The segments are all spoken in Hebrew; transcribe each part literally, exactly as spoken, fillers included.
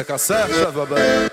לכסח עכשיו הבא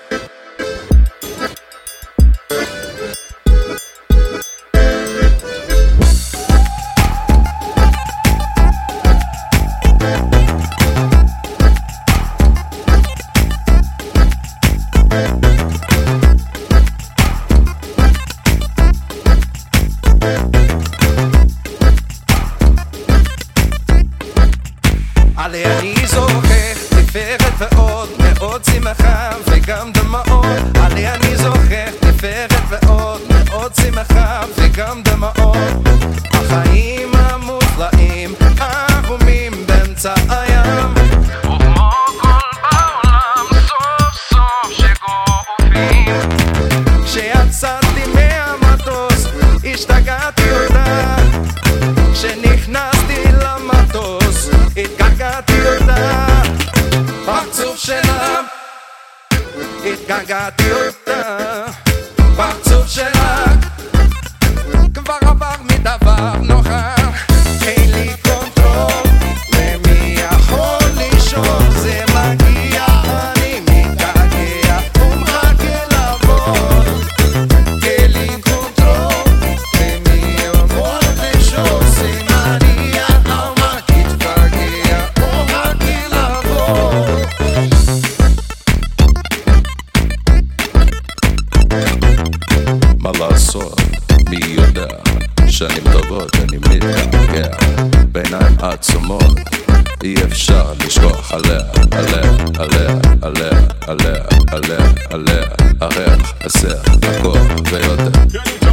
עלי אני זוכר תפארת ועוד מאוד שמחה וגם דמעות עלי אני זוכר תפארת ועוד מאוד שמחה וגם דמעות החיים המופלאים ערומים באמצע הים וכמו כל בעולם סוף סוף שגופים כשיצאתי מהמטוס השתגעתי אותה כשנכנסתי למטוס התגעגעתי אותה פרצוף שלה התגעגעתי אותה פרצוף שלה כבר עבר מדבר נוכח אין לי קונטרול למי יכול לישון זה מגיע אני מתגעגע ומחכה לבוא אין לי קונטרול למי יכול לישון זה מגיע מה לעשות? מי יודע שנים טובות אני מתגעגע בעיניים עצומות אי אפשר לשכוח עליה, עליה, עליה, עליה, עליה, עליה, עליה הריח, השיח, הכל ויותר